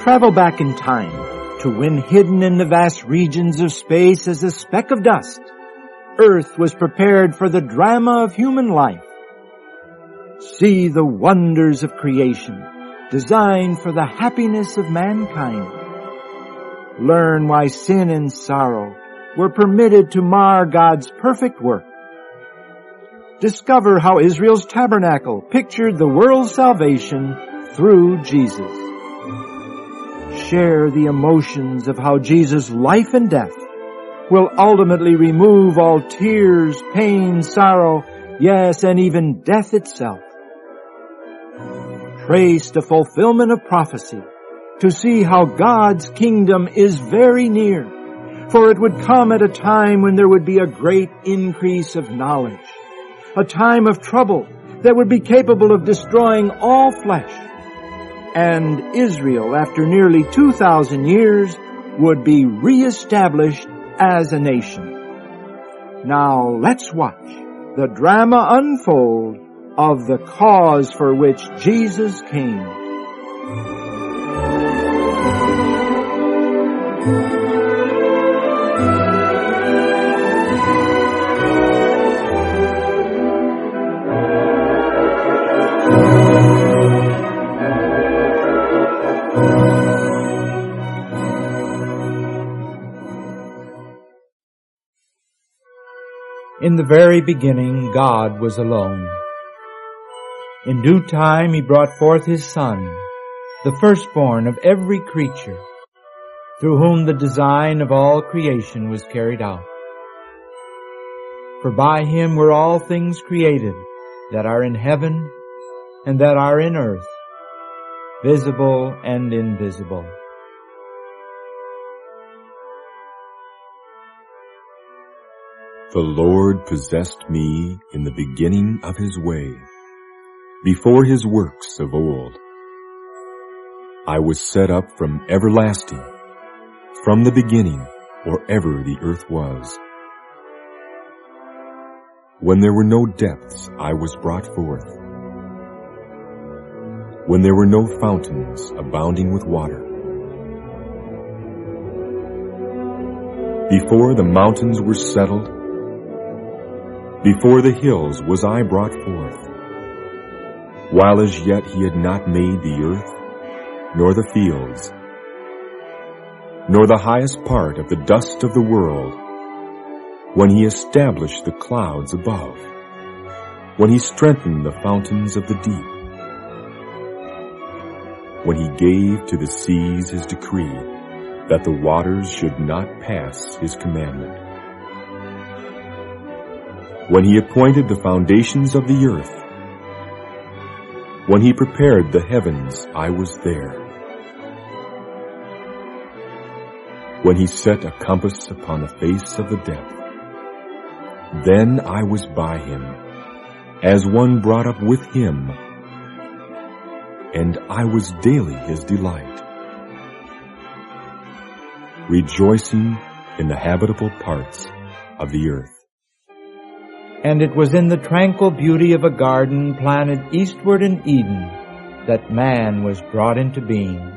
travel back in time to when hidden in the vast regions of space as a speck of dust, Earth was prepared for the drama of human life. See the wonders of creation, designed for the happiness of mankind. Learn why sin and sorrow were permitted to mar God's perfect work. Discover how Israel's tabernacle pictured the world's salvation through Jesus. Share the emotions of how Jesus' life and death will ultimately remove all tears, pain, sorrow, yes, and even death itself. Trace the fulfillment of prophecy to see how God's kingdom is very near, for it would come at a time when there would be a great increase of knowledge, a time of trouble that would be capable of destroying all flesh, and Israel, after nearly 2,000 years, would be reestablished as a nation. Now let's watch the drama unfold of the cause for which Jesus came. In the very beginning, God was alone. In due time, He brought forth His Son, the firstborn of every creature, through whom the design of all creation was carried out. For by Him were all things created that are in heaven and that are in earth, visible and invisible. The Lord possessed me in the beginning of His way, before His works of old. I was set up from everlasting, from the beginning, or ever the earth was. When there were no depths, I was brought forth. When there were no fountains abounding with water. Before the mountains were settled, before the hills was I brought forth, while as yet He had not made the earth, nor the fields, nor the highest part of the dust of the world, when He established the clouds above, when He strengthened the fountains of the deep, when He gave to the seas His decree, that the waters should not pass His commandment. When He appointed the foundations of the earth, when He prepared the heavens, I was there. When He set a compass upon the face of the depth, then I was by Him, as one brought up with Him, and I was daily His delight, rejoicing in the habitable parts of the earth. And it was in the tranquil beauty of a garden planted eastward in Eden that man was brought into being.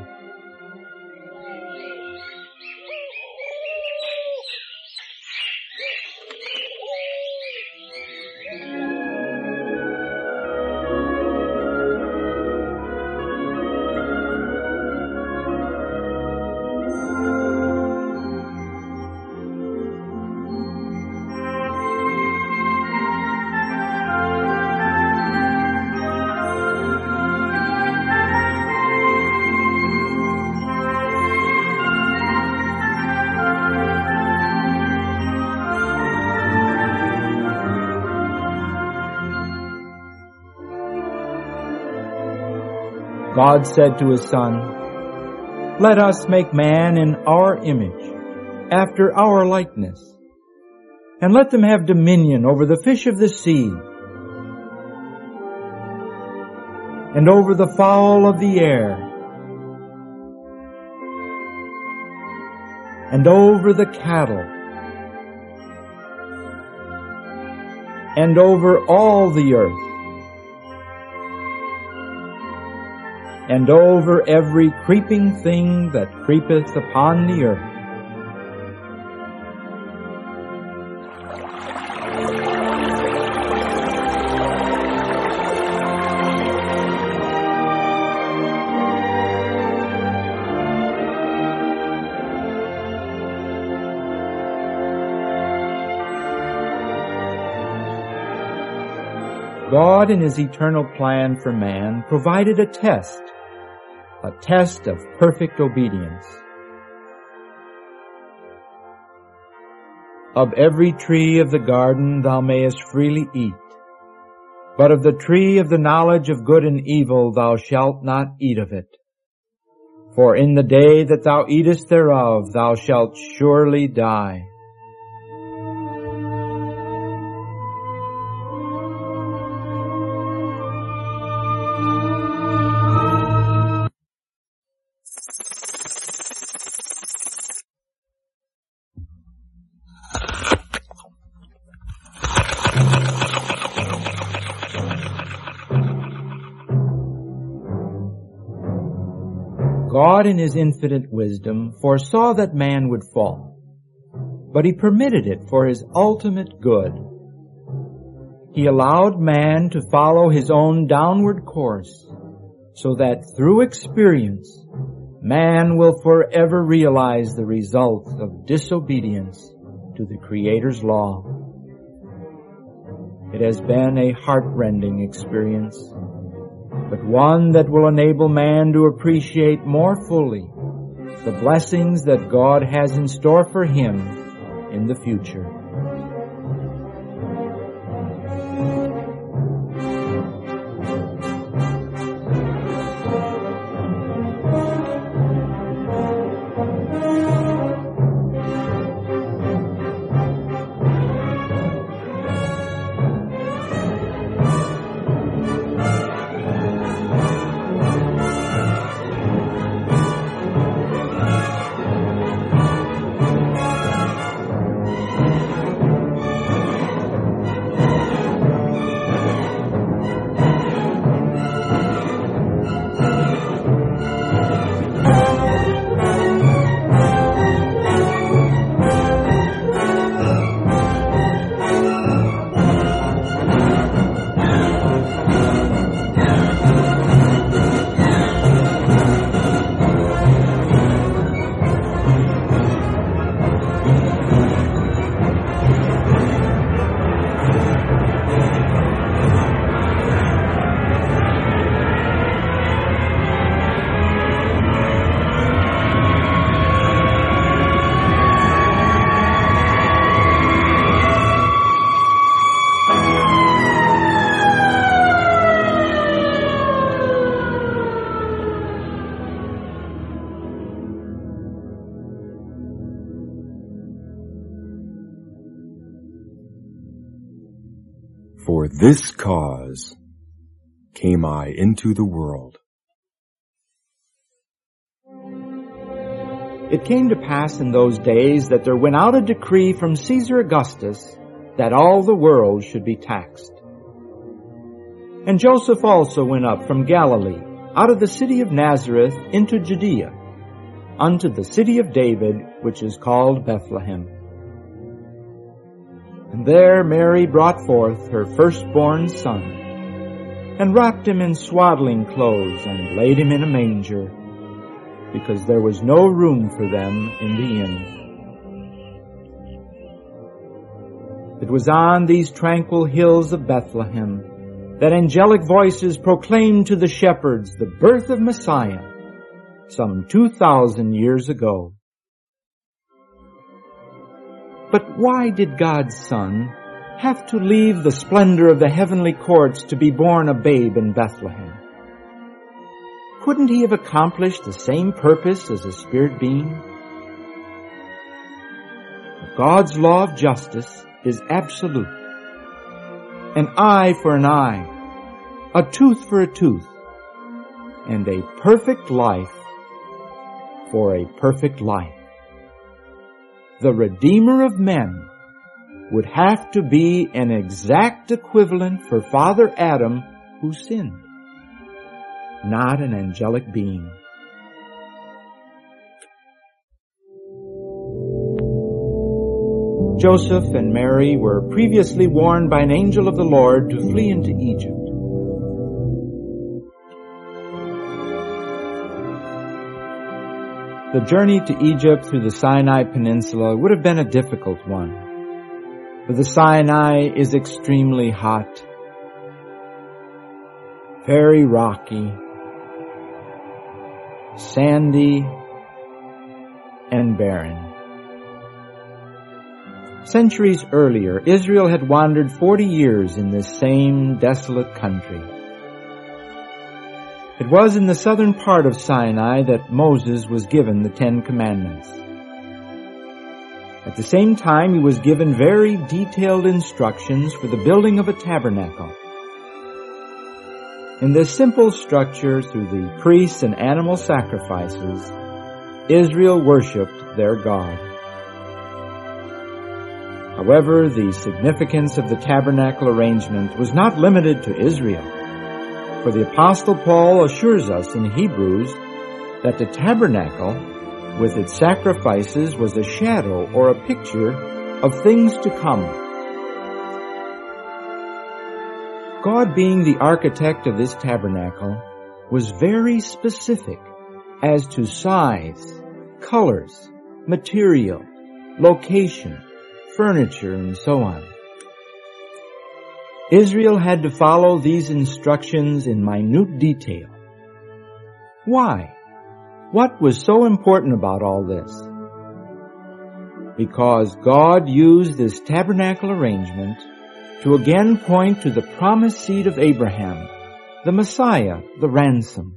God said to His Son, "Let us make man in our image, after our likeness, and let them have dominion over the fish of the sea, and over the fowl of the air, and over the cattle, and over all the earth, and over every creeping thing that creepeth upon the earth. God, in His eternal plan for man, provided a test of perfect obedience. Of every tree of the garden thou mayest freely eat, but of the tree of the knowledge of good and evil thou shalt not eat of it. For in the day that thou eatest thereof thou shalt surely die. God in His infinite wisdom foresaw that man would fall, but He permitted it for His ultimate good. He allowed man to follow his own downward course, so that through experience, man will forever realize the results of disobedience to the Creator's law. It has been a heart-rending experience, but one that will enable man to appreciate more fully the blessings that God has in store for him in the future. For this cause came I into the world. It came to pass in those days that there went out a decree from Caesar Augustus that all the world should be taxed. And Joseph also went up from Galilee, out of the city of Nazareth into Judea, unto the city of David, which is called Bethlehem. And there Mary brought forth her firstborn son, and wrapped him in swaddling clothes, and laid him in a manger, because there was no room for them in the inn. It was on these tranquil hills of Bethlehem that angelic voices proclaimed to the shepherds the birth of Messiah, some 2,000 years ago. But why did God's Son have to leave the splendor of the heavenly courts to be born a babe in Bethlehem? Couldn't He have accomplished the same purpose as a spirit being? God's law of justice is absolute. An eye for an eye, a tooth for a tooth, and a perfect life for a perfect life. The Redeemer of men would have to be an exact equivalent for Father Adam, who sinned. not an angelic being. Joseph and Mary were previously warned by an angel of the Lord to flee into Egypt. The journey to Egypt through the Sinai Peninsula would have been a difficult one, for the Sinai is extremely hot, very rocky, sandy, and barren. Centuries earlier, Israel had wandered 40 years in this same desolate country. It was in the southern part of Sinai that Moses was given the Ten Commandments. At the same time, he was given very detailed instructions for the building of a tabernacle. In this simple structure, through the priests and animal sacrifices, Israel worshipped their God. However, the significance of the tabernacle arrangement was not limited to Israel, for the Apostle Paul assures us in Hebrews that the tabernacle, with its sacrifices, was a shadow or a picture of things to come. God, being the architect of this tabernacle, was very specific as to size, colors, material, location, furniture, and so on. Israel had to follow these instructions in minute detail. Why? What was so important about all this? Because God used this tabernacle arrangement to again point to the promised seed of Abraham, the Messiah, the ransom.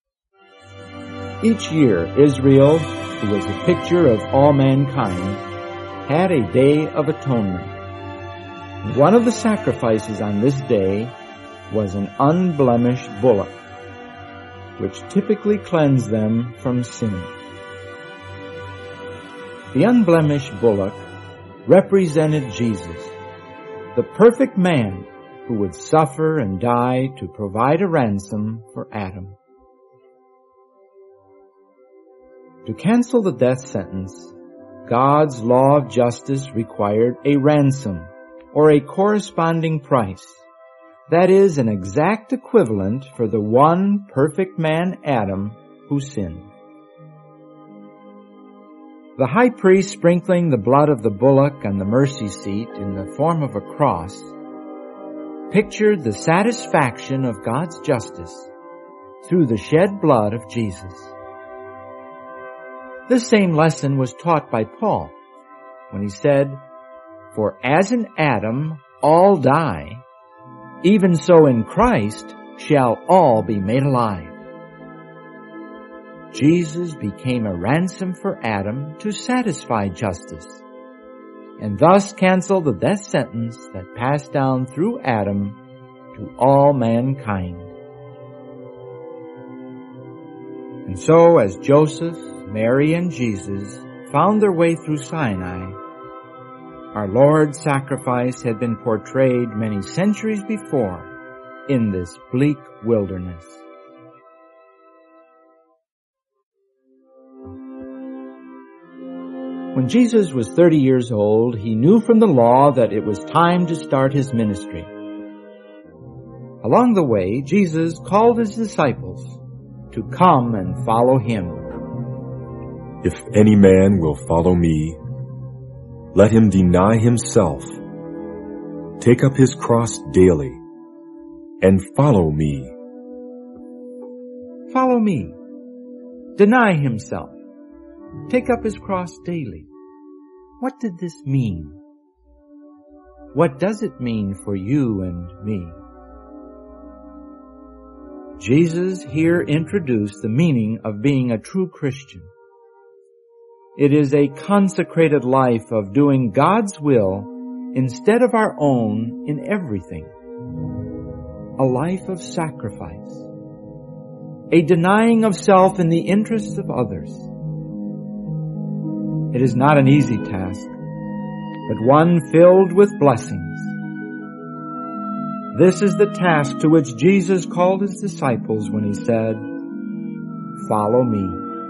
Each year, Israel, who was a picture of all mankind, had a Day of Atonement. One of the sacrifices on this day was an unblemished bullock, which typically cleansed them from sin. The unblemished bullock represented Jesus, the perfect man who would suffer and die to provide a ransom for Adam. To cancel the death sentence, God's law of justice required a ransom, or a corresponding price. That is, an exact equivalent for the one perfect man, Adam, who sinned. The high priest sprinkling the blood of the bullock on the mercy seat in the form of a cross pictured the satisfaction of God's justice through the shed blood of Jesus. This same lesson was taught by Paul when he said, "For as in Adam all die, even so in Christ shall all be made alive." Jesus became a ransom for Adam to satisfy justice, and thus cancel the death sentence that passed down through Adam to all mankind. And so, as Joseph, Mary, and Jesus found their way through Sinai, our Lord's sacrifice had been portrayed many centuries before in this bleak wilderness. When Jesus was 30 years old, he knew from the law that it was time to start his ministry. Along the way, Jesus called his disciples to come and follow him. If any man will follow me, let him deny himself, take up his cross daily, and follow me. Follow me. Deny himself. Take up his cross daily. What did this mean? What does it mean for you and me? Jesus here introduced the meaning of being a true Christian. It is a consecrated life of doing God's will instead of our own in everything. A life of sacrifice. A denying of self in the interests of others. It is not an easy task, but one filled with blessings. This is the task to which Jesus called his disciples when he said, "Follow me."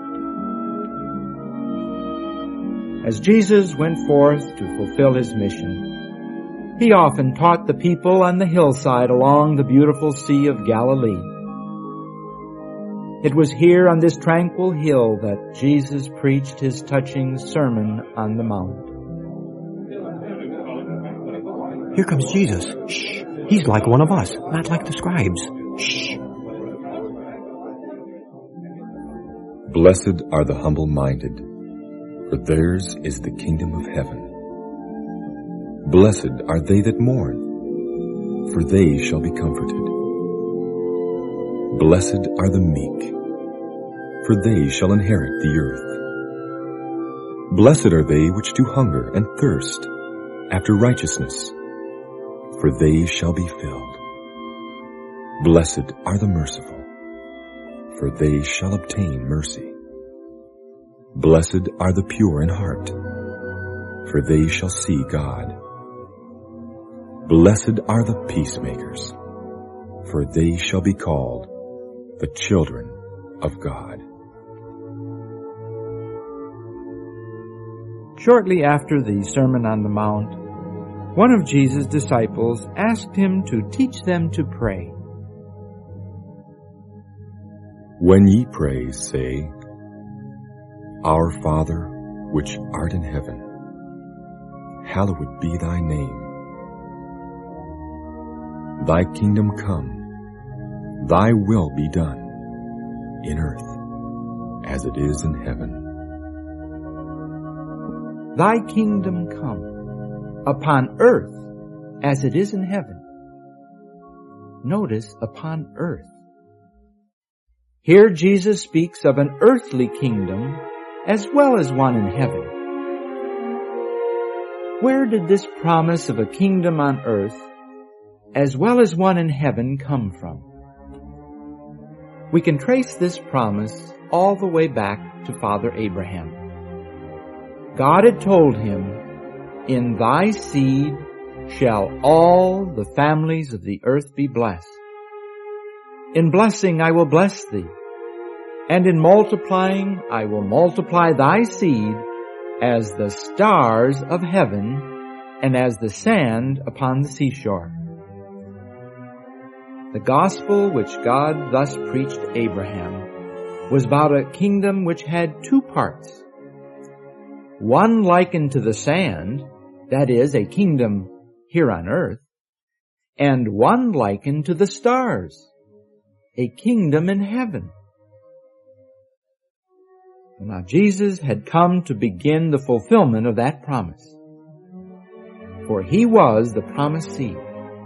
As Jesus went forth to fulfill his mission, he often taught the people on the hillside along the beautiful Sea of Galilee. It was here on this tranquil hill that Jesus preached his touching Sermon on the Mount. Here comes Jesus. Shh! He's like one of us, not like the scribes. Shh! Blessed are the humble-minded, for theirs is the kingdom of heaven. Blessed are they that mourn, for they shall be comforted. Blessed are the meek, for they shall inherit the earth. Blessed are they which do hunger and thirst after righteousness, for they shall be filled. Blessed are the merciful, for they shall obtain mercy. Blessed are the pure in heart, for they shall see God. Blessed are the peacemakers, for they shall be called the children of God. Shortly after the Sermon on the Mount, one of Jesus' disciples asked him to teach them to pray. When ye pray, say, Our Father, which art in heaven, hallowed be thy name. Thy kingdom come, thy will be done, in earth as it is in heaven. Thy kingdom come, upon earth as it is in heaven. Notice, upon earth. Here Jesus speaks of an earthly kingdom as well as one in heaven. Where did this promise of a kingdom on earth as well as one in heaven come from? We can trace this promise all the way back to Father Abraham. God had told him, "In thy seed shall all the families of the earth be blessed. In blessing I will bless thee, and in multiplying I will multiply thy seed as the stars of heaven and as the sand upon the seashore." The gospel which God thus preached to Abraham was about a kingdom which had two parts. One likened to the sand, that is, a kingdom here on earth, and one likened to the stars, a kingdom in heaven. Now Jesus had come to begin the fulfillment of that promise, for he was the promised seed.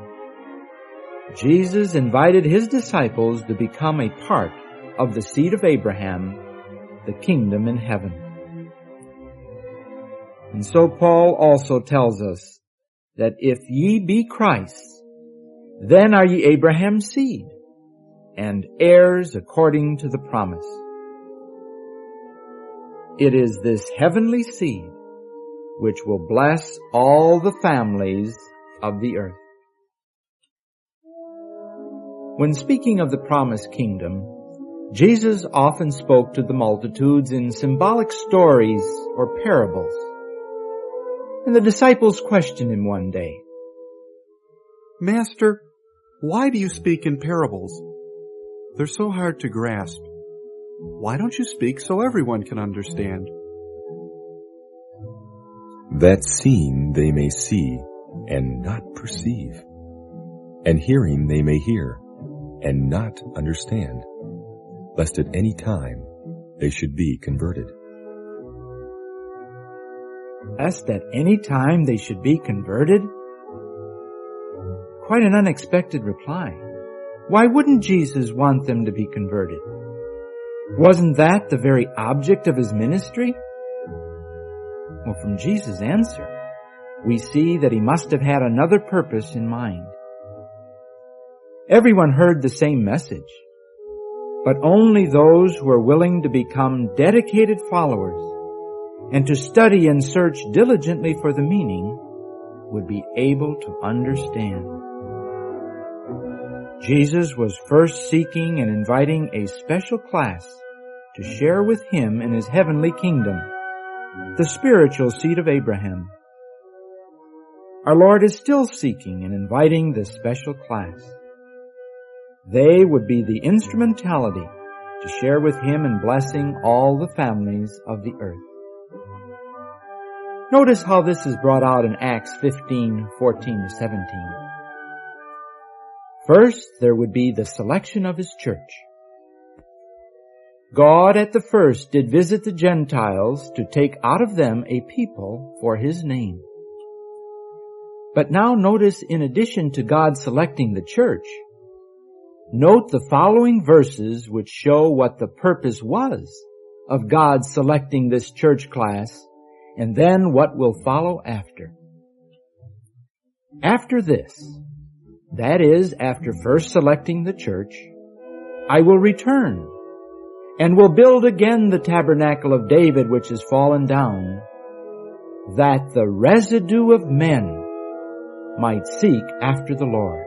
Jesus invited his disciples to become a part of the seed of Abraham, the kingdom in heaven. And so Paul also tells us that if ye be Christ's, then are ye Abraham's seed, and heirs according to the promise. It is this heavenly seed which will bless all the families of the earth. When speaking of the promised kingdom, Jesus often spoke to the multitudes in symbolic stories or parables. And the disciples questioned him one day, "Master, why do you speak in parables? They're so hard to grasp. Why don't you speak so everyone can understand?" That seeing they may see and not perceive, and hearing they may hear and not understand, lest at any time they should be converted. Lest at any time they should be converted? Quite an unexpected reply. Why wouldn't Jesus want them to be converted? Wasn't that the very object of his ministry? Well, from Jesus' answer, we see that he must have had another purpose in mind. Everyone heard the same message, but only those who are willing to become dedicated followers and to study and search diligently for the meaning would be able to understand. Jesus was first seeking and inviting a special class to share with him in his heavenly kingdom, the spiritual seed of Abraham. Our Lord is still seeking and inviting this special class. They would be the instrumentality to share with him in blessing all the families of the earth. Notice how this is brought out in Acts 15:14-17. First, there would be the selection of his church. God at the first did visit the Gentiles to take out of them a people for his name. But now notice, in addition to God selecting the church, note the following verses which show what the purpose was of God selecting this church class, and then what will follow after. After this, that is, after first selecting the church, I will return and will build again the tabernacle of David which is fallen down, that the residue of men might seek after the Lord.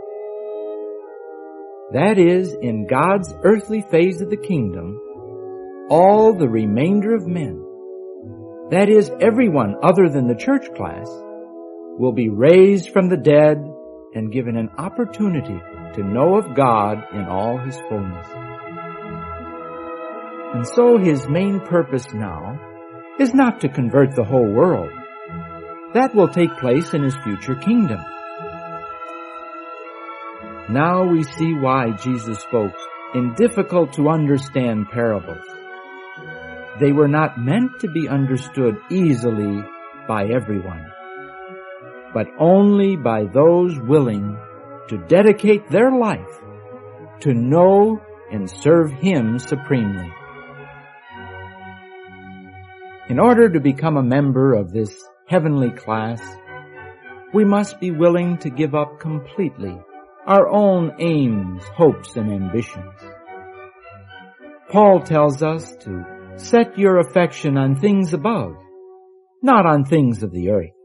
That is, in God's earthly phase of the kingdom, all the remainder of men, that is, everyone other than the church class, will be raised from the dead and given an opportunity to know of God in all his fullness. And so his main purpose now is not to convert the whole world. That will take place in his future kingdom. Now we see why Jesus spoke in difficult to understand parables. They were not meant to be understood easily by everyone, but only by those willing to dedicate their life to know and serve him supremely. In order to become a member of this heavenly class, we must be willing to give up completely our own aims, hopes, and ambitions. Paul tells us to set your affection on things above, not on things of the earth.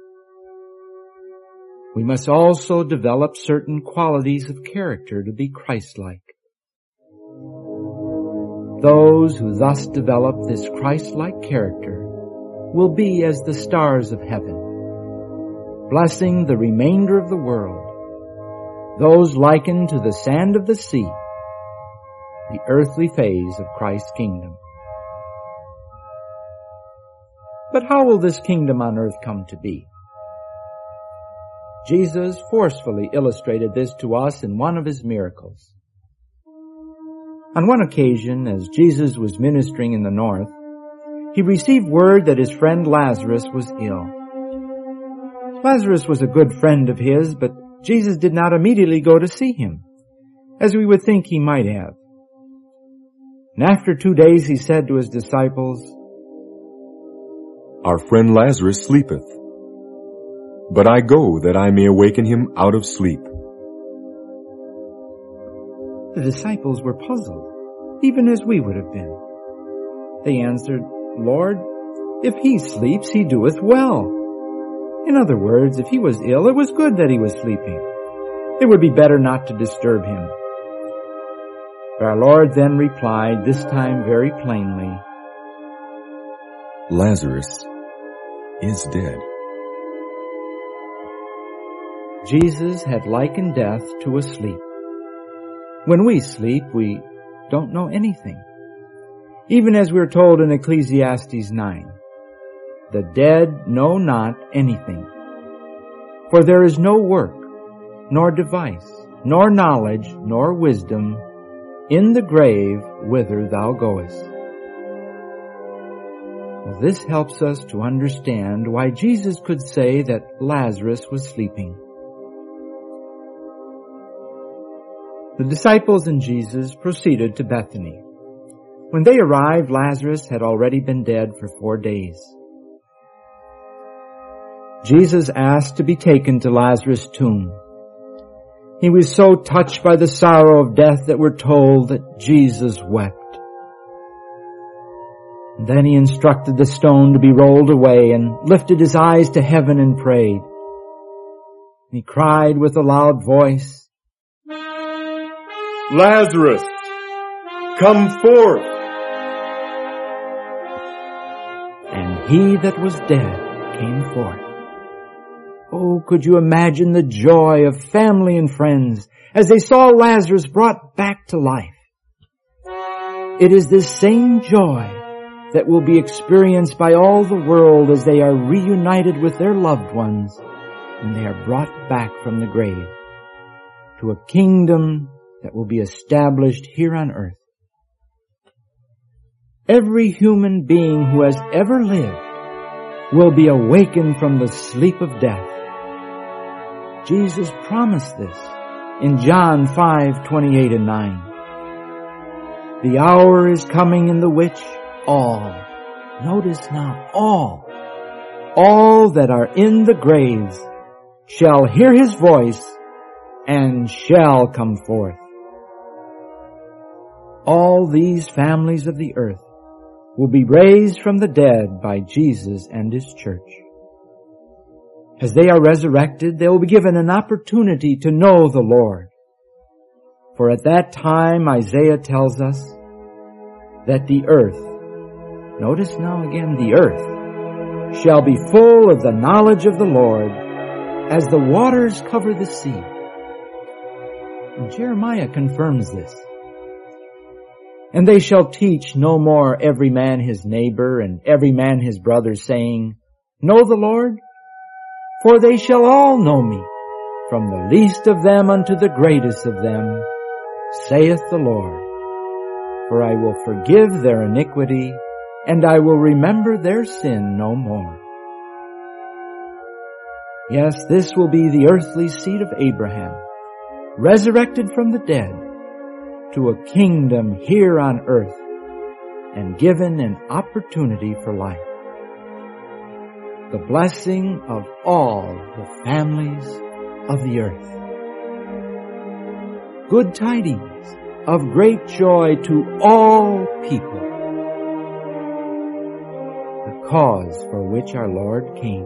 We must also develop certain qualities of character to be Christ-like. Those who thus develop this Christ-like character will be as the stars of heaven, blessing the remainder of the world. Those likened to the sand of the sea, the earthly phase of Christ's kingdom. But how will this kingdom on earth come to be? Jesus forcefully illustrated this to us in one of his miracles. On one occasion, as Jesus was ministering in the north, he received word that his friend Lazarus was ill. Lazarus was a good friend of his, but Jesus did not immediately go to see him, as we would think he might have. And after 2 days he said to his disciples, Our friend Lazarus sleepeth, but I go that I may awaken him out of sleep. The disciples were puzzled, even as we would have been. They answered, Lord, if he sleeps, he doeth well. In other words, if he was ill, it was good that he was sleeping. It would be better not to disturb him. But our Lord then replied, this time very plainly, Lazarus is dead. Jesus had likened death to a sleep. When we sleep, we don't know anything. Even as we're told in Ecclesiastes 9, the dead know not anything. For there is no work, nor device, nor knowledge, nor wisdom in the grave whither thou goest. Well, this helps us to understand why Jesus could say that Lazarus was sleeping. The disciples and Jesus proceeded to Bethany. When they arrived, Lazarus had already been dead for 4 days. Jesus asked to be taken to Lazarus' tomb. He was so touched by the sorrow of death that we're told that Jesus wept. And then he instructed the stone to be rolled away and lifted his eyes to heaven and prayed. He cried with a loud voice, Lazarus, come forth. And he that was dead came forth. Oh, could you imagine the joy of family and friends as they saw Lazarus brought back to life? It is this same joy that will be experienced by all the world as they are reunited with their loved ones and they are brought back from the grave to a kingdom that will be established here on earth. Every human being who has ever lived will be awakened from the sleep of death. Jesus promised this in John 5:28 and 9. The hour is coming in the which all, notice now, all that are in the graves shall hear his voice and shall come forth. All these families of the earth will be raised from the dead by Jesus and his church. As they are resurrected, they will be given an opportunity to know the Lord. For at that time, Isaiah tells us that the earth, notice now again, the earth shall be full of the knowledge of the Lord as the waters cover the sea. And Jeremiah confirms this. And they shall teach no more every man his neighbor and every man his brother, saying, Know the Lord? For they shall all know me, from the least of them unto the greatest of them, saith the Lord. For I will forgive their iniquity, and I will remember their sin no more. Yes, this will be the earthly seed of Abraham, resurrected from the dead, to a kingdom here on earth, and given an opportunity for life. The blessing of all the families of the earth. Good tidings of great joy to all people. The cause for which our Lord came.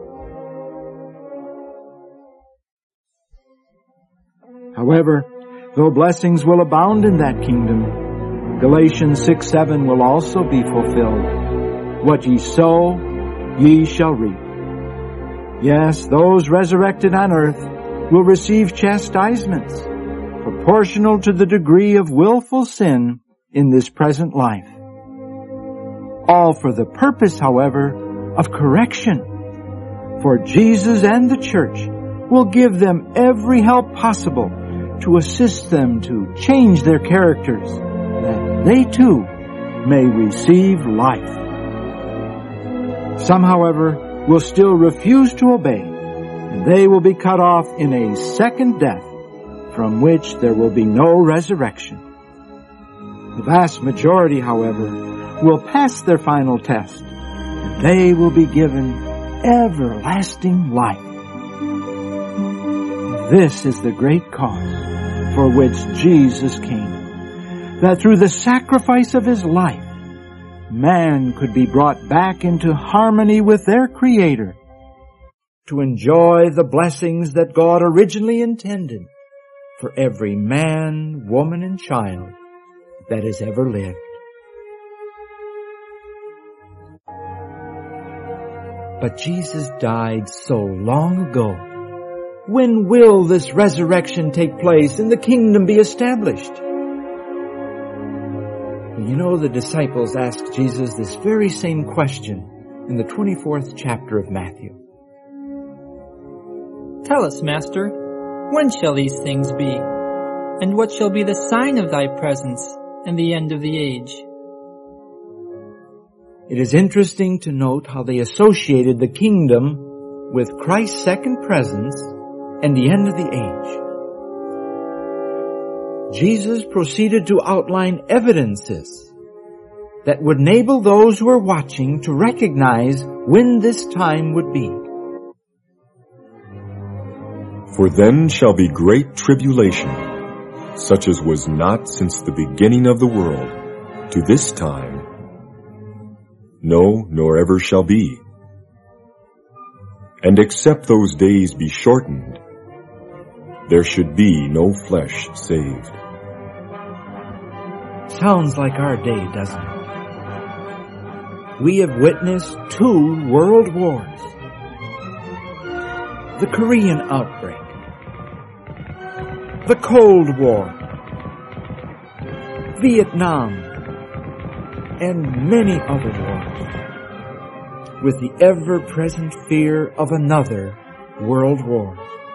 However, though blessings will abound in that kingdom, Galatians 6:7 will also be fulfilled. What ye sow, ye shall reap. Yes, those resurrected on earth will receive chastisements proportional to the degree of willful sin in this present life. All for the purpose, however, of correction. For Jesus and the church will give them every help possible to assist them to change their characters, that they too may receive life. Some, however, will still refuse to obey, and they will be cut off in a second death from which there will be no resurrection. The vast majority, however, will pass their final test, and they will be given everlasting life. This is the great cause for which Jesus came, that through the sacrifice of his life, man could be brought back into harmony with their Creator to enjoy the blessings that God originally intended for every man, woman, and child that has ever lived. But Jesus died so long ago. When will this resurrection take place and the kingdom be established? You know, the disciples asked Jesus this very same question in the 24th chapter of Matthew. Tell us, Master, when shall these things be? And what shall be the sign of thy presence and the end of the age? It is interesting to note how they associated the kingdom with Christ's second presence and the end of the age. Jesus proceeded to outline evidences that would enable those who were watching to recognize when this time would be. For then shall be great tribulation, such as was not since the beginning of the world to this time, no, nor ever shall be. And except those days be shortened, there should be no flesh saved. Sounds like our day, doesn't it? We have witnessed 2 world wars. The Korean outbreak, the Cold War, Vietnam, and many other wars, with the ever-present fear of another world war.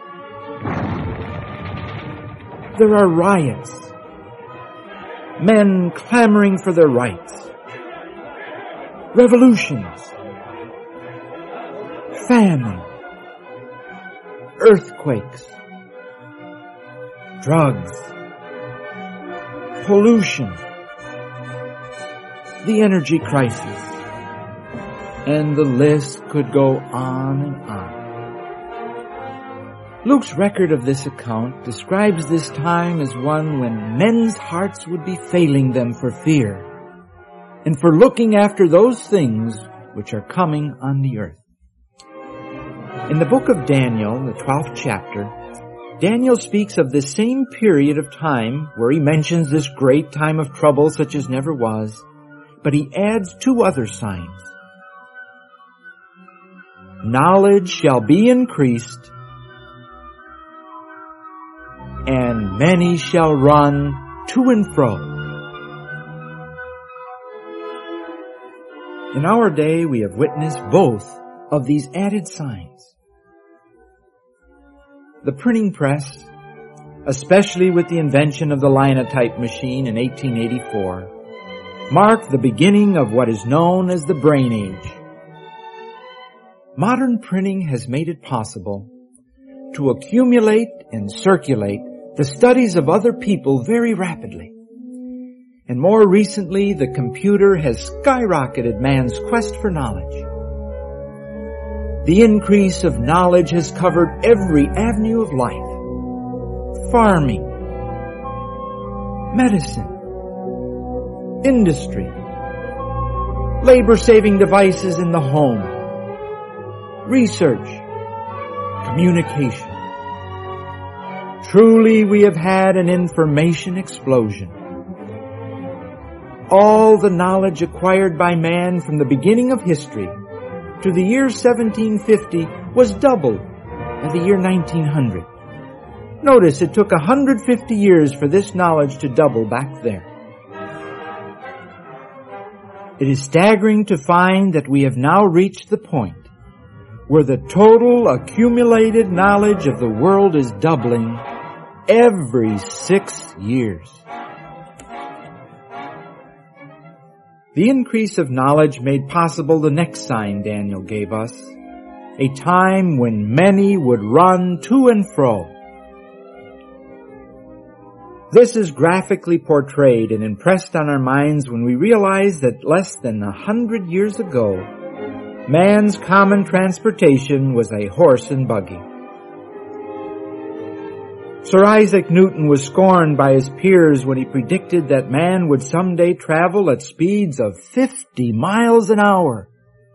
There are riots, men clamoring for their rights, revolutions, famine, earthquakes, drugs, pollution, the energy crisis, and the list could go on and on. Luke's record of this account describes this time as one when men's hearts would be failing them for fear and for looking after those things which are coming on the earth. In the book of Daniel, the 12th chapter, Daniel speaks of this same period of time where he mentions this great time of trouble such as never was, but he adds 2 other signs. Knowledge shall be increased, and many shall run to and fro. In our day, we have witnessed both of these added signs. The printing press, especially with the invention of the linotype machine in 1884, marked the beginning of what is known as the Brain Age. Modern printing has made it possible to accumulate and circulate the studies of other people very rapidly. And more recently, the computer has skyrocketed man's quest for knowledge. The increase of knowledge has covered every avenue of life. Farming, medicine, industry, labor-saving devices in the home, research, communication. Truly, we have had an information explosion. All the knowledge acquired by man from the beginning of history to the year 1750 was doubled by the year 1900. Notice it took 150 years for this knowledge to double back there. It is staggering to find that we have now reached the point where the total accumulated knowledge of the world is doubling every 6 years. The increase of knowledge made possible the next sign Daniel gave us, a time when many would run to and fro. This is graphically portrayed and impressed on our minds when we realize that less than 100 years ago, man's common transportation was a horse and buggy. Sir Isaac Newton was scorned by his peers when he predicted that man would someday travel at speeds of 50 miles an hour.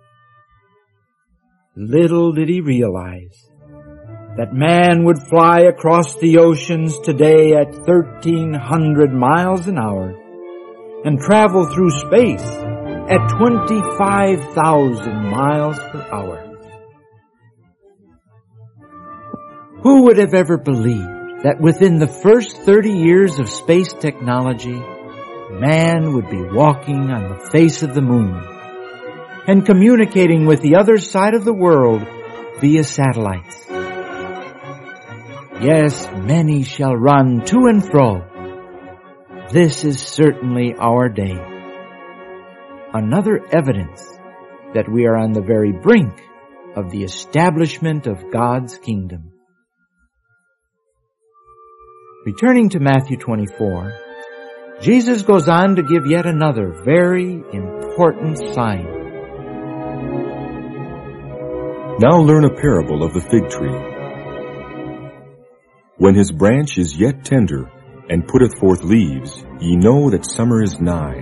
Little did he realize that man would fly across the oceans today at 1,300 miles an hour and travel through space at 25,000 miles per hour. Who would have ever believed that within the first 30 years of space technology, man would be walking on the face of the moon and communicating with the other side of the world via satellites? Yes, many shall run to and fro. This is certainly our day. Another evidence that we are on the very brink of the establishment of God's kingdom. Returning to Matthew 24, Jesus goes on to give yet another very important sign. Now learn a parable of the fig tree. When his branch is yet tender, and putteth forth leaves, ye know that summer is nigh.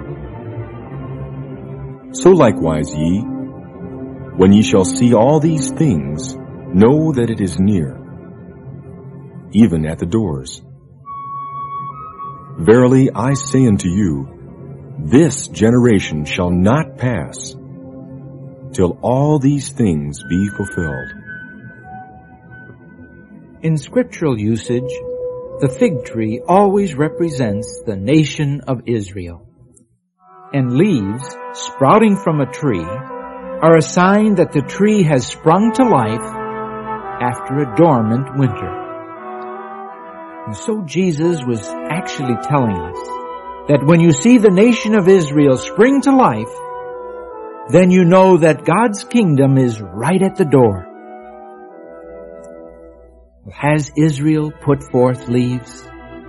So likewise ye, when ye shall see all these things, know that it is near, even at the doors. Verily I say unto you, this generation shall not pass till all these things be fulfilled. In scriptural usage, the fig tree always represents the nation of Israel, and leaves sprouting from a tree are a sign that the tree has sprung to life after a dormant winter. And so Jesus was actually telling us that when you see the nation of Israel spring to life, then you know that God's kingdom is right at the door. Has Israel put forth leaves?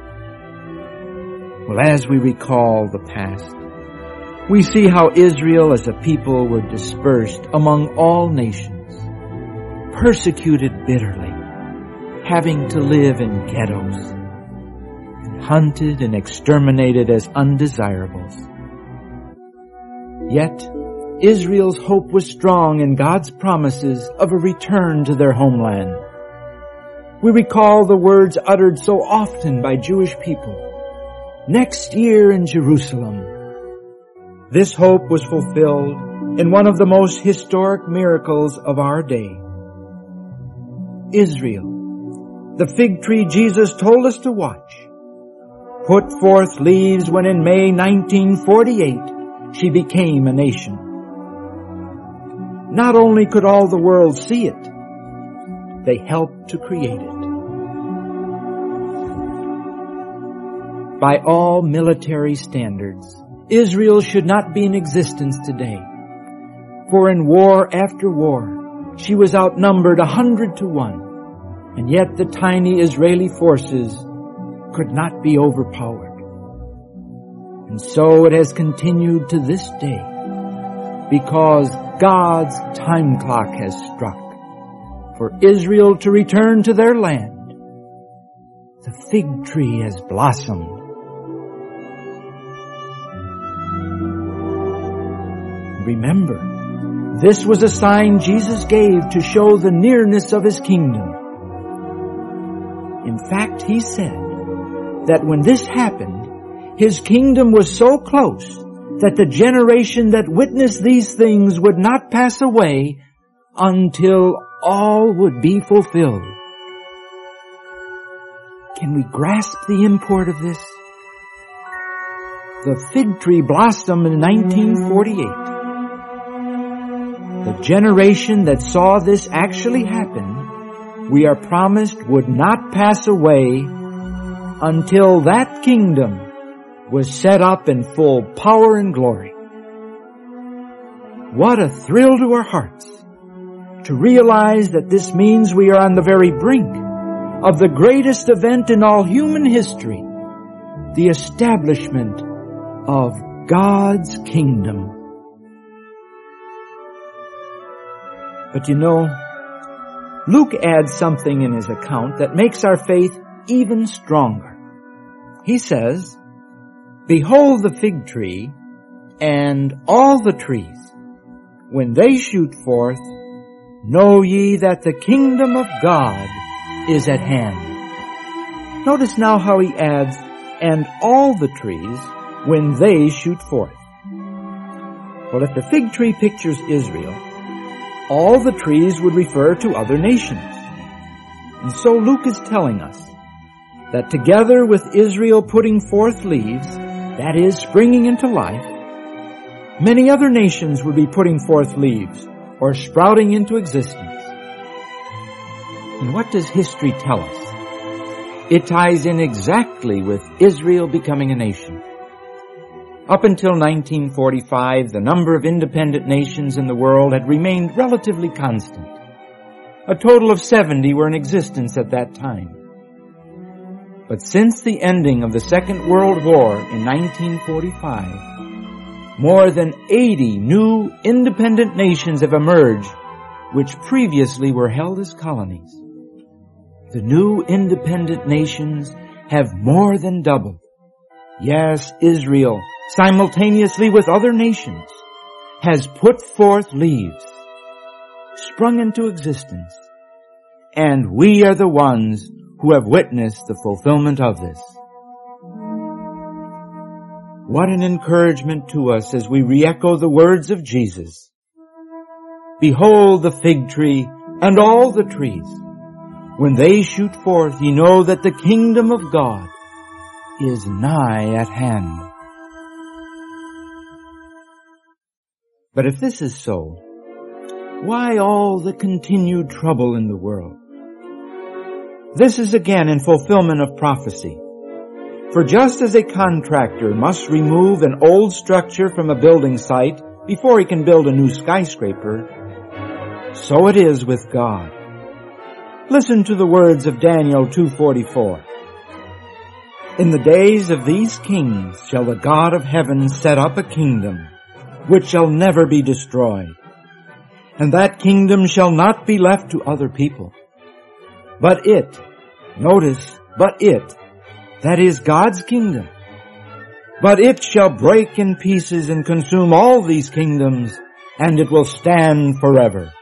Well, as we recall the past, we see how Israel as a people were dispersed among all nations, persecuted bitterly, having to live in ghettos, and hunted and exterminated as undesirables. Yet, Israel's hope was strong in God's promises of a return to their homeland. We recall the words uttered so often by Jewish people, "Next year in Jerusalem." This hope was fulfilled in one of the most historic miracles of our day. Israel, the fig tree Jesus told us to watch, put forth leaves when in May 1948 she became a nation. Not only could all the world see it, they helped to create it. By all military standards, Israel should not be in existence today. For in war after war, she was outnumbered 100 to 1, and yet the tiny Israeli forces could not be overpowered. And so it has continued to this day, because God's time clock has struck for Israel to return to their land. The fig tree has blossomed. Remember, this was a sign Jesus gave to show the nearness of His kingdom. In fact, He said that when this happened, His kingdom was so close that the generation that witnessed these things would not pass away until all would be fulfilled. Can we grasp the import of this? The fig tree blossomed in 1948. The generation that saw this actually happen, we are promised would not pass away until that kingdom was set up in full power and glory. What a thrill to our hearts to realize that this means we are on the very brink of the greatest event in all human history, the establishment of God's kingdom. But you know, Luke adds something in his account that makes our faith even stronger. He says, "Behold the fig tree and all the trees. When they shoot forth, know ye that the kingdom of God is at hand." Notice now how he adds, "and all the trees when they shoot forth." Well, if the fig tree pictures Israel, all the trees would refer to other nations. And so Luke is telling us that together with Israel putting forth leaves, that is, springing into life, many other nations would be putting forth leaves or sprouting into existence. And what does history tell us? It ties in exactly with Israel becoming a nation. Up until 1945, the number of independent nations in the world had remained relatively constant. A total of 70 were in existence at that time. But since the ending of the Second World War in 1945, more than 80 new independent nations have emerged, which previously were held as colonies. The new independent nations have more than doubled. Yes, Israel, simultaneously with other nations, has put forth leaves, sprung into existence, and we are the ones who have witnessed the fulfillment of this. What an encouragement to us as we re-echo the words of Jesus. Behold the fig tree and all the trees. When they shoot forth, ye know that the kingdom of God is nigh at hand. But if this is so, why all the continued trouble in the world? This is again in fulfillment of prophecy. For just as a contractor must remove an old structure from a building site before he can build a new skyscraper, so it is with God. Listen to the words of Daniel 2:44. In the days of these kings shall the God of heaven set up a kingdom, which shall never be destroyed. And that kingdom shall not be left to other people. But it, notice, but it, that is God's kingdom. But it shall break in pieces and consume all these kingdoms, and it will stand forever.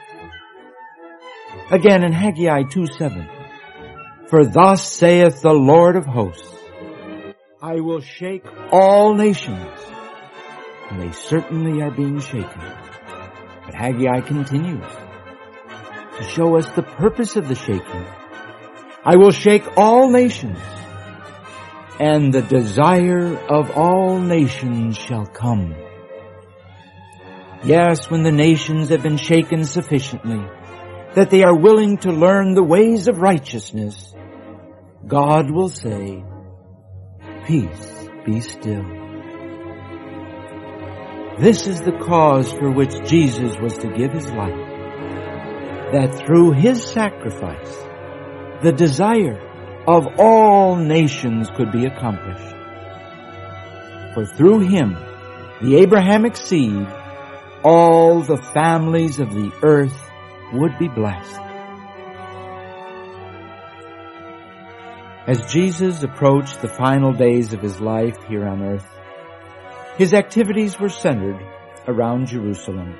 Again in Haggai 2:7, for thus saith the Lord of hosts, I will shake all nations. And they certainly are being shaken. But Haggai continues to show us the purpose of the shaking. I will shake all nations, and the desire of all nations shall come. Yes, when the nations have been shaken sufficiently that they are willing to learn the ways of righteousness, God will say, peace, be still. This is the cause for which Jesus was to give his life, that through his sacrifice, the desire of all nations could be accomplished. For through him, the Abrahamic seed, all the families of the earth would be blessed. As Jesus approached the final days of his life here on earth, his activities were centered around Jerusalem.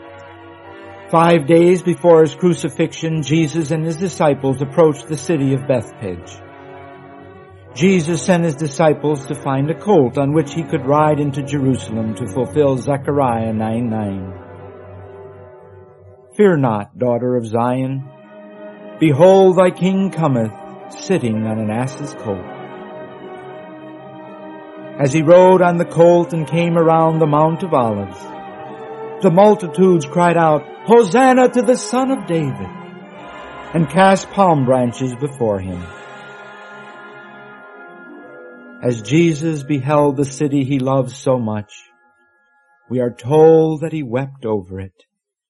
5 days before his crucifixion, Jesus and his disciples approached the city of Bethphage. Jesus sent his disciples to find a colt on which he could ride into Jerusalem to fulfill Zechariah 9:9. Fear not, daughter of Zion. Behold, thy king cometh, sitting on an ass's colt. As he rode on the colt and came around the Mount of Olives, the multitudes cried out, Hosanna to the Son of David, and cast palm branches before him. As Jesus beheld the city he loved so much, we are told that he wept over it.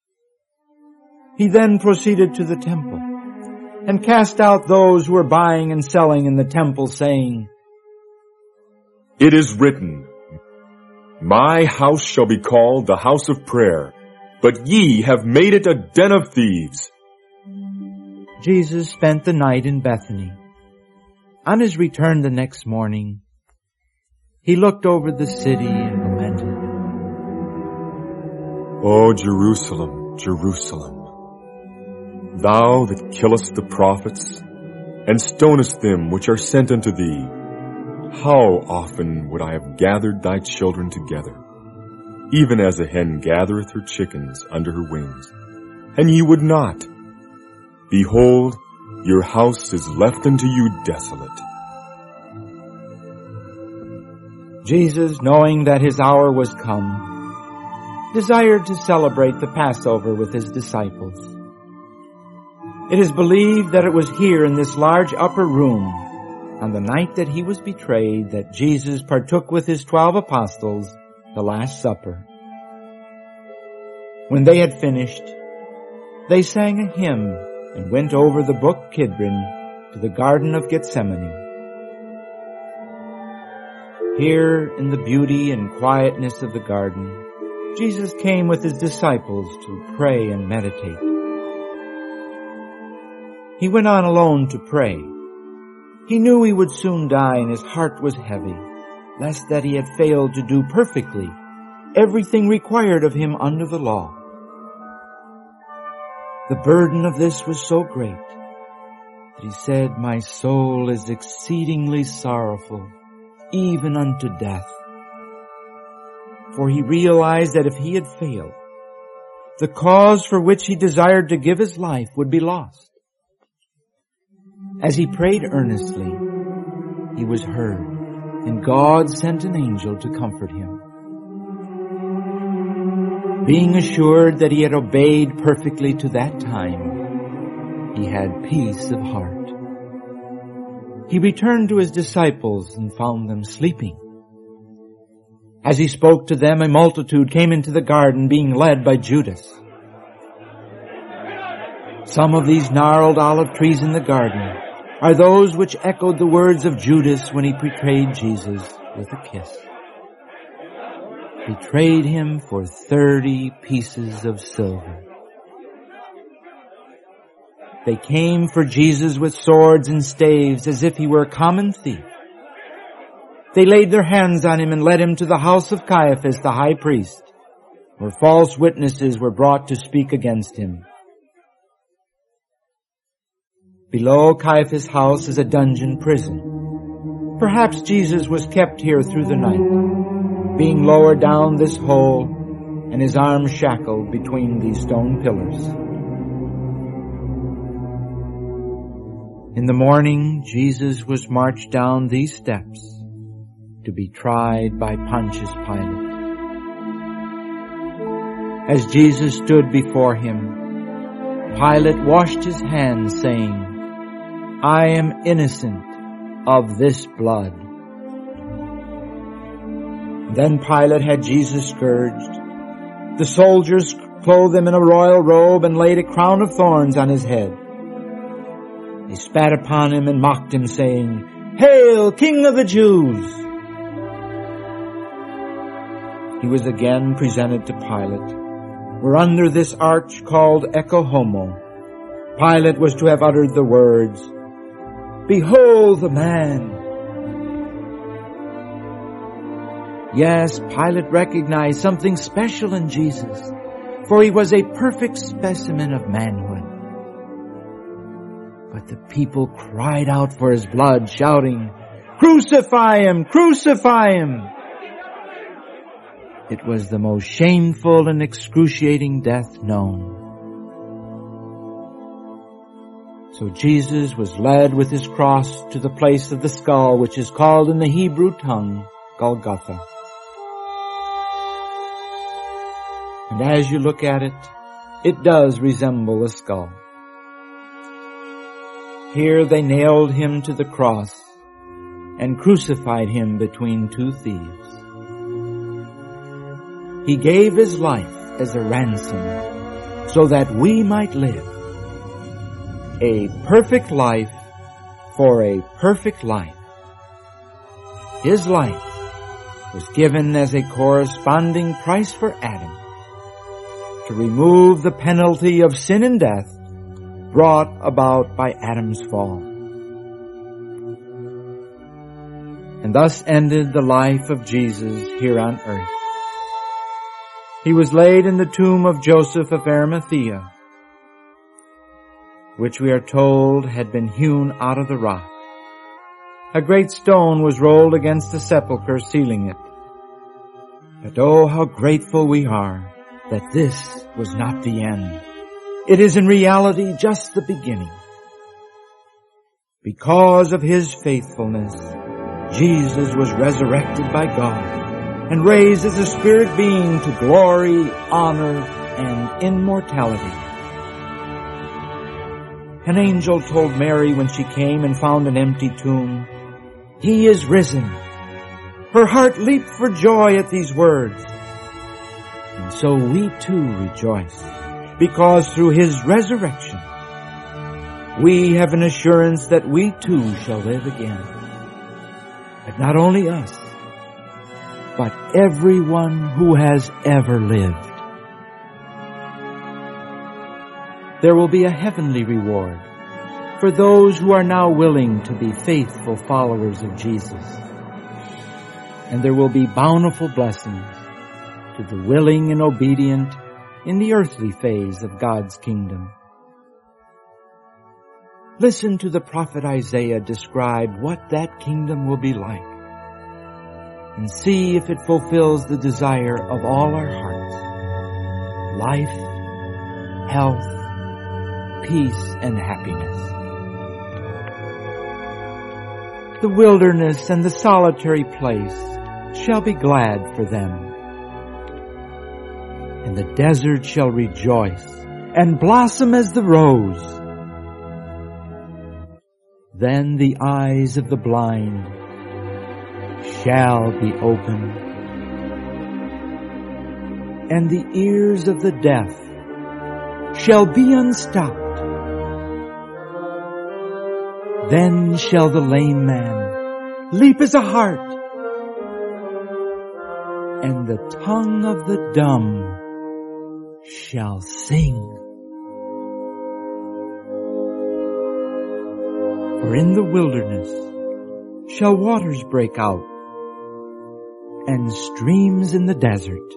He then proceeded to the temple and cast out those who were buying and selling in the temple, saying, It is written, My house shall be called the house of prayer, but ye have made it a den of thieves. Jesus spent the night in Bethany. On his return the next morning, he looked over the city and lamented, O Jerusalem, Jerusalem, thou that killest the prophets, and stonest them which are sent unto thee, how often would I have gathered thy children together, even as a hen gathereth her chickens under her wings, and ye would not. Behold, your house is left unto you desolate. Jesus, knowing that his hour was come, desired to celebrate the Passover with his disciples. It is believed that it was here in this large upper room, on the night that he was betrayed, that Jesus partook with his 12 apostles the Last Supper. When they had finished, they sang a hymn and went over the brook Kidron to the Garden of Gethsemane. Here, in the beauty and quietness of the garden, Jesus came with his disciples to pray and meditate. He went on alone to pray. He knew he would soon die, and his heart was heavy, lest that he had failed to do perfectly everything required of him under the law. The burden of this was so great that he said, My soul is exceedingly sorrowful, even unto death. for he realized that if he had failed, the cause for which he desired to give his life would be lost. As he prayed earnestly, he was heard, and God sent an angel to comfort him. Being assured that he had obeyed perfectly to that time, he had peace of heart. He returned to his disciples and found them sleeping. As he spoke to them, a multitude came into the garden, being led by Judas. Some of these gnarled olive trees in the garden are those which echoed the words of Judas when he betrayed Jesus with a kiss. Betrayed him for 30 pieces of silver. They came for Jesus with swords and staves as if he were a common thief. They laid their hands on him and led him to the house of Caiaphas, the high priest, where false witnesses were brought to speak against him. Below Caiaphas' house is a dungeon prison. Perhaps Jesus was kept here through the night, being lowered down this hole and his arms shackled between these stone pillars. In the morning, Jesus was marched down these steps to be tried by Pontius Pilate. As Jesus stood before him, Pilate washed his hands, saying, "I am innocent of this blood." Then Pilate had Jesus scourged. The soldiers clothed him in a royal robe and laid a crown of thorns on his head. They spat upon him and mocked him, saying, "Hail, King of the Jews!" He was again presented to Pilate, where under this arch called Ecce Homo, Pilate was to have uttered the words, "Behold the man." Yes, Pilate recognized something special in Jesus, for he was a perfect specimen of manhood. But the people cried out for his blood, shouting, "Crucify him! Crucify him!" It was the most shameful and excruciating death known. So Jesus was led with his cross to the place of the skull, which is called in the Hebrew tongue, Golgotha. And as you look at it, it does resemble a skull. Here they nailed him to the cross and crucified him between two thieves. He gave his life as a ransom so that we might live a perfect life for a perfect life. His life was given as a corresponding price for Adam to remove the penalty of sin and death brought about by Adam's fall. And thus ended the life of Jesus here on earth. He was laid in the tomb of Joseph of Arimathea, which we are told had been hewn out of the rock. A great stone was rolled against the sepulchre, sealing it. But oh, how grateful we are that this was not the end. It is in reality just the beginning. Because of his faithfulness, Jesus was resurrected by God and raised as a spirit being to glory, honor, and immortality. An angel told Mary when she came and found an empty tomb, "He is risen." Her heart leaped for joy at these words. And so we too rejoice, because through his resurrection, we have an assurance that we too shall live again. But not only us, but everyone who has ever lived. There will be a heavenly reward for those who are now willing to be faithful followers of Jesus. And there will be bountiful blessings to the willing and obedient in the earthly phase of God's kingdom. Listen to the prophet Isaiah describe what that kingdom will be like. and see if it fulfills the desire of all our hearts: life, health, peace, and happiness. The wilderness and the solitary place shall be glad for them, and the desert shall rejoice and blossom as the rose. Then the eyes of the blind shall be opened, and the ears of the deaf shall be unstopped. Then shall the lame man leap as a hart, and the tongue of the dumb shall sing. For in the wilderness shall waters break out, and streams in the desert.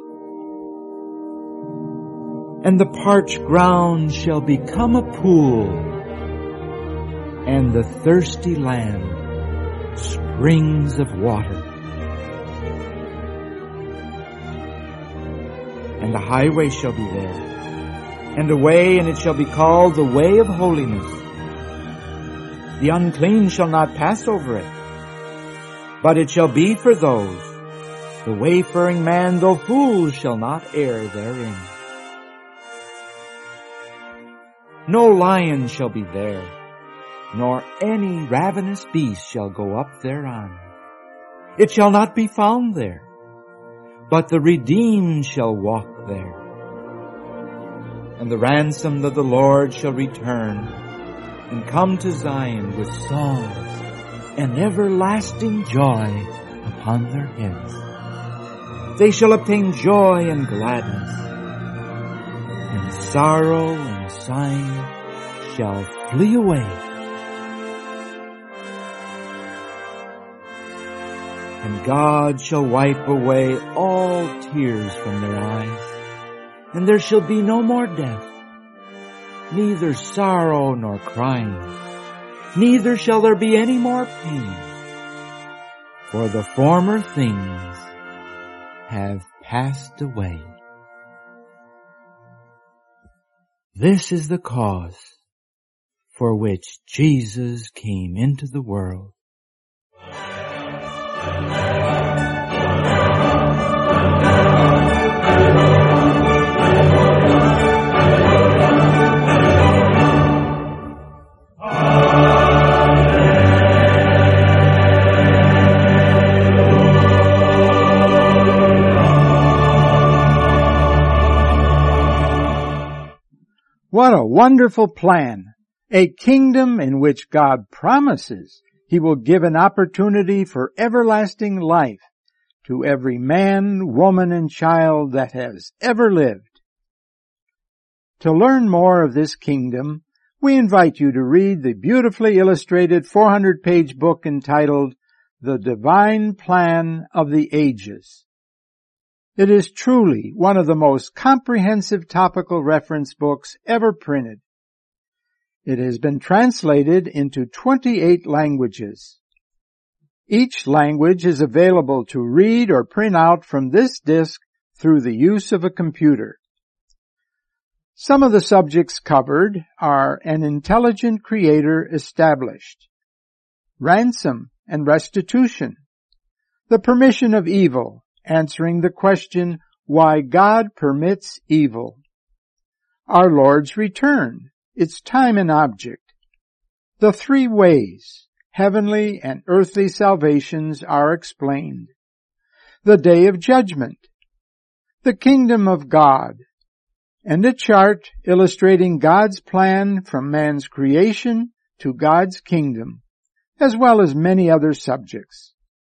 And the parched ground shall become a pool, and the thirsty land springs of water. And the highway shall be there, and a way, and it shall be called the way of holiness. The unclean shall not pass over it, but it shall be for those. The wayfaring man, though fools, shall not err therein. No lion shall be there, nor any ravenous beast shall go up thereon. It shall not be found there, but the redeemed shall walk there. And the ransomed of the Lord shall return, and come to Zion with songs and everlasting joy upon their heads. They shall obtain joy and gladness, and sorrow and sighing shall flee away. And God shall wipe away all tears from their eyes, and there shall be no more death, neither sorrow nor crying, neither shall there be any more pain, for the former things have passed away. This is the cause for which Jesus came into the world. What a wonderful plan! A kingdom in which God promises He will give an opportunity for everlasting life to every man, woman, and child that has ever lived. To learn more of this kingdom, we invite you to read the beautifully illustrated 400-page book entitled The Divine Plan of the Ages. It is truly one of the most comprehensive topical reference books ever printed. It has been translated into 28 languages. Each language is available to read or print out from this disc through the use of a computer. Some of the subjects covered are an intelligent creator established, ransom and restitution, the permission of evil, answering the question why God permits evil, our Lord's return, its time and object, the three ways heavenly and earthly salvations are explained, the day of judgment, the kingdom of God, and a chart illustrating God's plan from man's creation to God's kingdom, as well as many other subjects.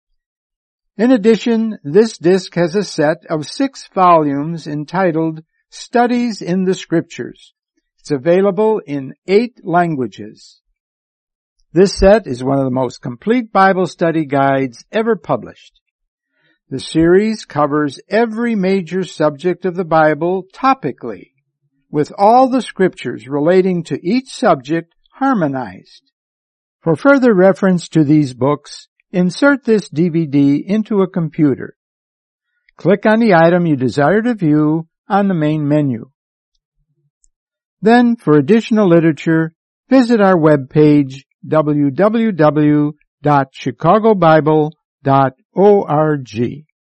In addition, this disc has a set of 6 volumes entitled Studies in the Scriptures. It's available in 8 languages. This set is one of the most complete Bible study guides ever published. The series covers every major subject of the Bible topically, with all the scriptures relating to each subject harmonized. For further reference to these books, insert this DVD into a computer. Click on the item you desire to view on the main menu. Then, for additional literature, visit our webpage, www.chicagobible.org.